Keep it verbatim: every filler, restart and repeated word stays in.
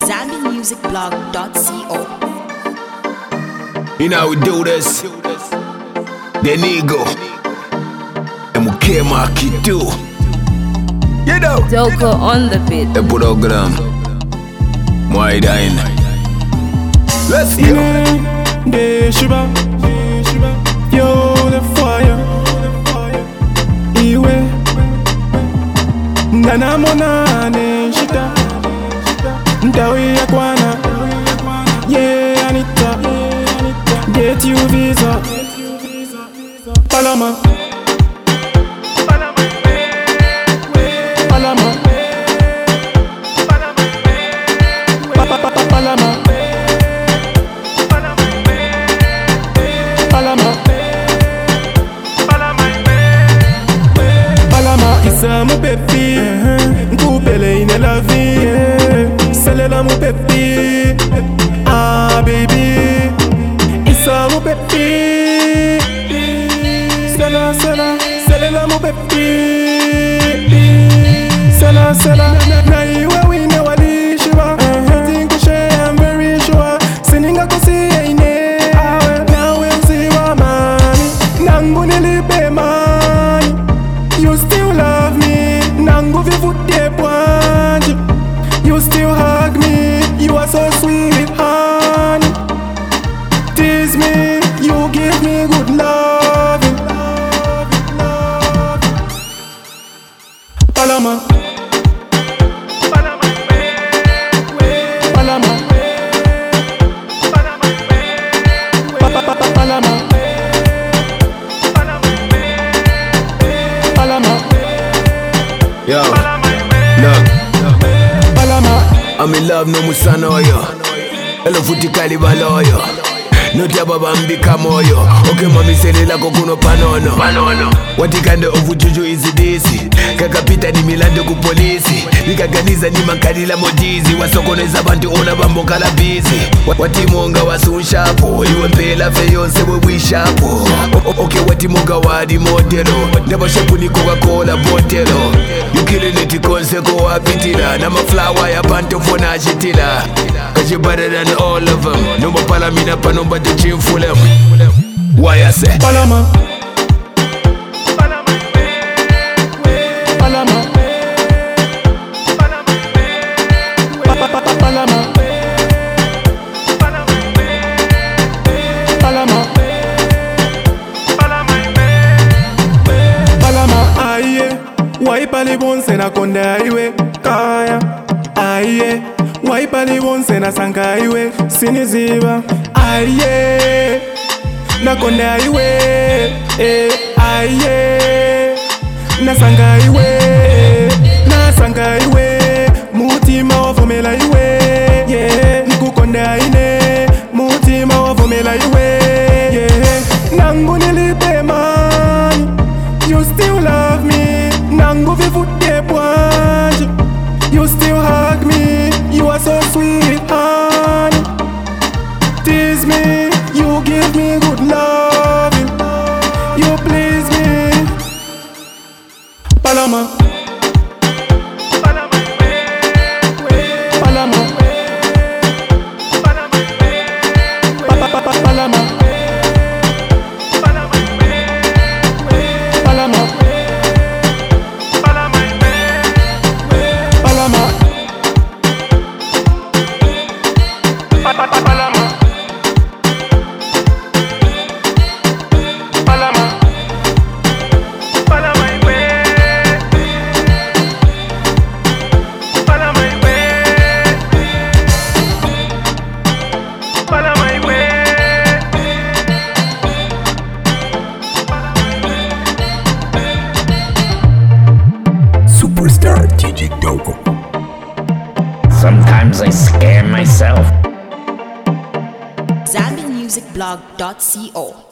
zambi music blog dot co. You know how we do this. The Nego and we came out too. You know. Doko on the beat. The program. My dying. Let's go. De Shiba, yo the fire. Iwe Nana mona ne shita Ndawi ya kwana Yeah Anita Get you visa Palama Palama Palama Palama Isa mon pépi, coupele in la vie. C'est là mon pépi, ah baby. Isa mon pépi, c'est là, c'est là, c'est là mon pépi. C'est là, c'est là, na iwe wine wali shiva. Think we share, I'm very sure. Sininga kusi ine, now we'll see what mami. Nanguni lipe mani. You still love me, nangu vivu de pointe. You still hug me, you are so sweet, honey. Tease me, you give me good loving. Palama Palama Palama Palama Palama Yo, look, I'm in love no musana oyo. Elo futi kaliba loyo. Noti baba mbika moyo. Okay mami selela kokuno panono. Panono. Watikande ovujuju izi disi. Kakapita ni milando ku polisi. Nikaganiza ni mankadila modizi. Wasokoneza bantu ona bamboka la busy. Watimonga wasunshapo. Iwe mpela feyonse we wishapo. Okay watimonga wadi modelo. Nebo shepu ni Coca-Cola botelo. You killing it konse ko apitila. Nama flower ya panto fona ajitila. Cause you better than all of them. Number palamina pa number the gym full of. Why I say Palama Palama Palama Palama Palama Aye Waipali bonse na konde aiwe Kaya Aye Waipali bonse na sanka aiwe Siniziba Aye Na konde aiwe Eh Aye Na sanga aiwe Na sanga aiwe Mutima wavomela iwe Yeah Niku konde aine Mutima wavomela iwe Yeah Nangu nilipe mani You still love me Nangu vivu de pointe. You still hug me You are so sweet honey. Tease me You give me good loving. You please me Palama Palama Palama Palama Palama Superstar D J Doko. Sometimes I scare myself. zambi music blog dot co.